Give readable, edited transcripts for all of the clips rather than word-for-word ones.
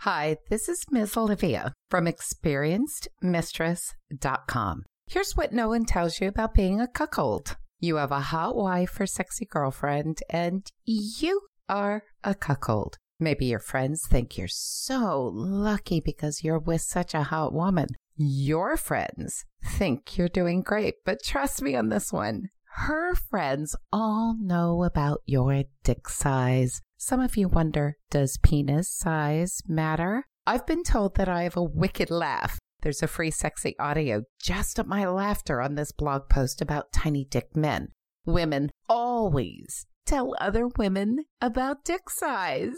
Hi, this is Ms. Olivia from ExperiencedMistress.com. Here's what no one tells you about being a cuckold. You have a hot wife or sexy girlfriend, and you are a cuckold. Maybe your friends think you're so lucky because you're with such a hot woman. Your friends think you're doing great, but trust me on this one. Her friends all know about your dick size. Some of you wonder, does penis size matter? I've been told that I have a wicked laugh. There's a free sexy audio just at my laughter on this blog post about tiny dick men. Women always tell other women about dick size.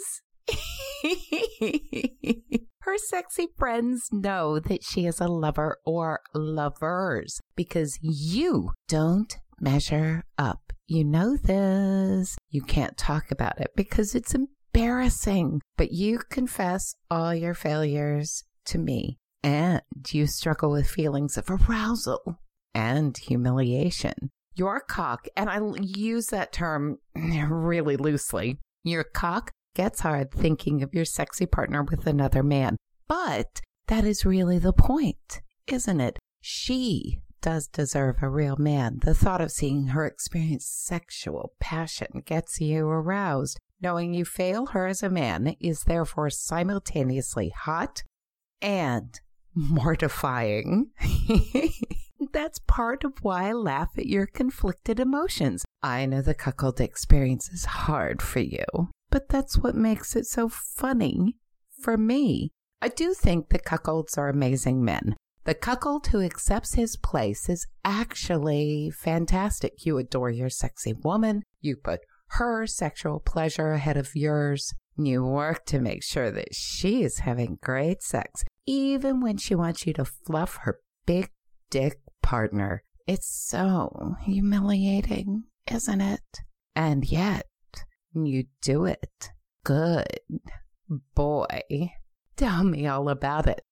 Her sexy friends know that she is a lover or lovers because you don't measure up. You know this. You can't talk about it because it's embarrassing, but you confess all your failures to me, and you struggle with feelings of arousal and humiliation. Your cock, and I use that term really loosely, your cock gets hard thinking of your sexy partner with another man. But that is really the point, isn't it? She does deserve a real man. The thought of seeing her experience sexual passion gets you aroused. Knowing you fail her as a man is therefore simultaneously hot and mortifying. That's part of why I laugh at your conflicted emotions. I know the cuckold experience is hard for you, but that's what makes it so funny for me. I do think that cuckolds are amazing men. The cuckold who accepts his place is actually fantastic. You adore your sexy woman. You put her sexual pleasure ahead of yours. You work to make sure that she is having great sex, even when she wants you to fluff her big dick partner. It's so humiliating, isn't it? And yet, you do it. Good boy. Tell me all about it.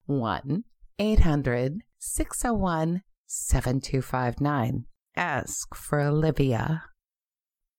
1-800-601-7259. Ask for Olivia.